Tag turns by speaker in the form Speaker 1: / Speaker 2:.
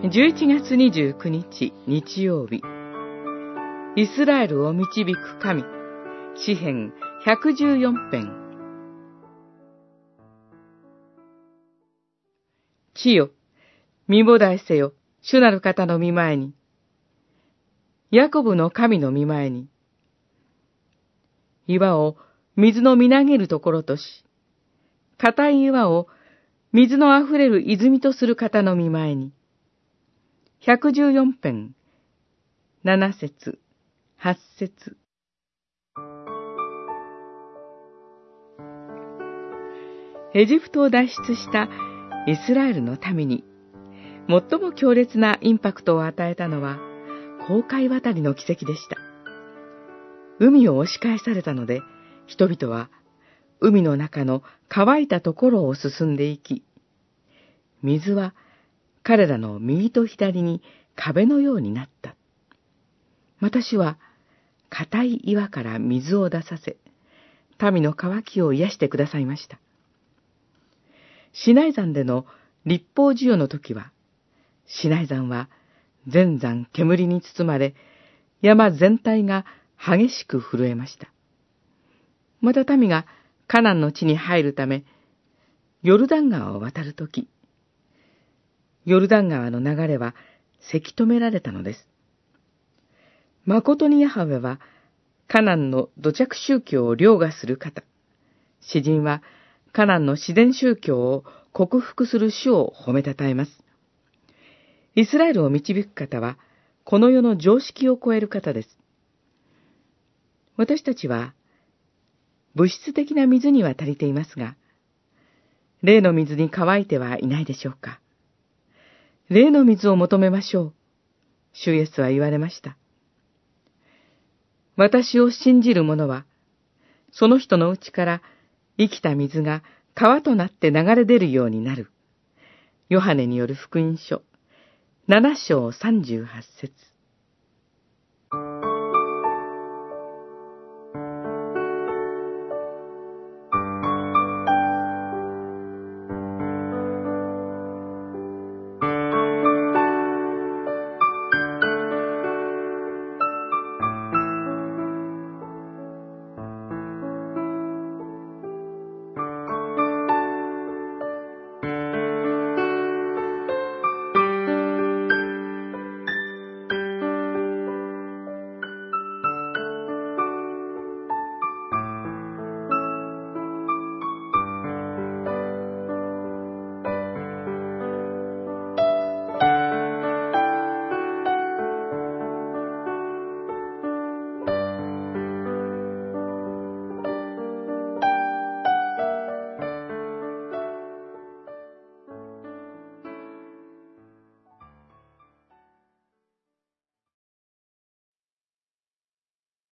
Speaker 1: 11月29日日曜日、イスラエルを導く神、詩編114編。地よ、身母題せよ、主なる方の御前に、ヤコブの神の御前に、岩を水のみなげるところとし、固い岩を水のあふれる泉とする方の御前に、114編、7節、8節。エジプトを脱出したイスラエルの民に、最も強烈なインパクトを与えたのは、紅海渡りの奇跡でした。海を押し返されたので、人々は海の中の乾いたところを進んでいき、水は彼らの右と左に壁のようになった。また主は固い岩から水を出させ、民の渇きを癒してくださいました。シナイ山での立法授与の時は、シナイ山は全山煙に包まれ、山全体が激しく震えました。また民がカナンの地に入るため、ヨルダン川を渡るとき、ヨルダン川の流れはせき止められたのです。誠にヤハウェは、カナンの土着宗教を凌駕する方、詩人はカナンの自然宗教を克服する主を褒めたたえます。イスラエルを導く方は、この世の常識を超える方です。私たちは、物質的な水には足りていますが、霊の水に乾いてはいないでしょうか。霊の水を求めましょう。主イエスは言われました。私を信じる者は、その人のうちから生きた水が川となって流れ出るようになる。ヨハネによる福音書、7章38節。